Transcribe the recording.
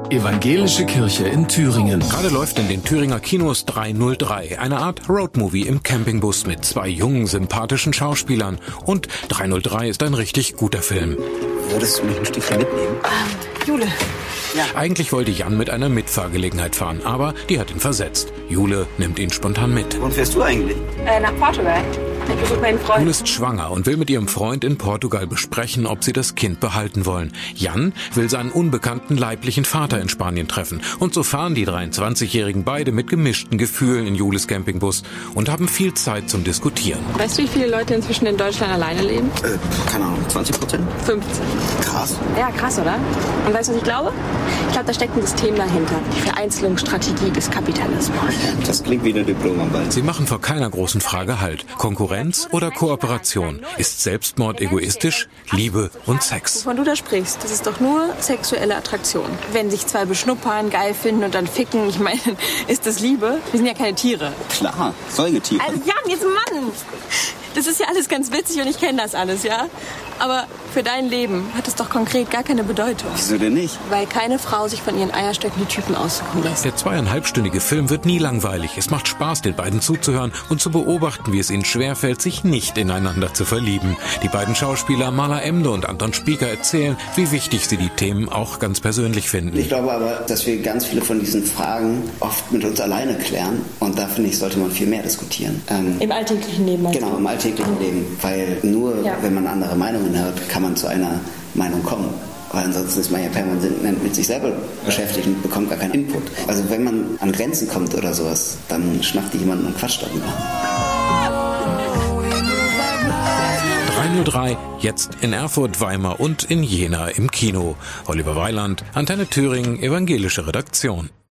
Evangelische Kirche in Thüringen. Gerade läuft in den Thüringer Kinos 303, eine Art Roadmovie im Campingbus mit 2 jungen, sympathischen Schauspielern. Und 303 ist ein richtig guter Film. Würdest du mich ein Stückchen mitnehmen? Jule. Ja. Eigentlich wollte Jan mit einer Mitfahrgelegenheit fahren, aber die hat ihn versetzt. Jule nimmt ihn spontan mit. Wo fährst du eigentlich? Nach Portugal. Ich besuche meinen Freund. Jule ist schwanger und will mit ihrem Freund in Portugal besprechen, ob sie das Kind behalten wollen. Jan will seinen unbekannten leiblichen Vater in Spanien treffen. Und so fahren die 23-Jährigen beide mit gemischten Gefühlen in Jules Campingbus und haben viel Zeit zum Diskutieren. Weißt du, wie viele Leute inzwischen in Deutschland alleine leben? Keine Ahnung, 20%? 15. Krass. Ja, krass, oder? Und weißt du, was ich glaube? Ich glaube, da steckt ein System dahinter. Die Vereinzelungsstrategie des Kapitalismus. Das klingt wie eine Diplomarbeit. Sie machen vor keiner großen Frage Halt. Konkurrenz oder Kooperation? Ist Selbstmord egoistisch? Liebe und Sex? Wovon du da sprichst, das ist doch nur sexuelle Attraktion. Wenn sich 2 beschnuppern, geil finden und dann ficken, ich meine, ist das Liebe? Wir sind ja keine Tiere. Klar, Säugetiere. Also Jan, jetzt Mann! Das ist ja alles ganz witzig und ich kenne das alles, ja? Aber für dein Leben hat es doch konkret gar keine Bedeutung. Wieso denn nicht? Weil keine Frau sich von ihren Eierstöcken die Typen aussuchen lässt. Der 2,5-stündige Film wird nie langweilig. Es macht Spaß, den beiden zuzuhören und zu beobachten, wie es ihnen schwerfällt, sich nicht ineinander zu verlieben. Die beiden Schauspieler Maler Emde und Anton Spieker erzählen, wie wichtig sie die Themen auch ganz persönlich finden. Ich glaube aber, dass wir ganz viele von diesen Fragen oft mit uns alleine klären. Und da, finde ich, sollte man viel mehr diskutieren. Im alltäglichen Leben. Also. Genau, im alltäglichen Leben. Weil nur, wenn man andere Meinungen hört, kann man zu einer Meinung kommen. Weil ansonsten ist man ja permanent mit sich selber beschäftigt und bekommt gar keinen Input. Also wenn man an Grenzen kommt oder sowas, dann schnappt dich jemand und quatscht darüber. 303, jetzt in Erfurt, Weimar und in Jena im Kino. Oliver Weiland, Antenne Thüringen, evangelische Redaktion.